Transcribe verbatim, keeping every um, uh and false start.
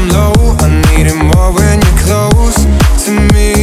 I'm low, I need it more when you're close to me.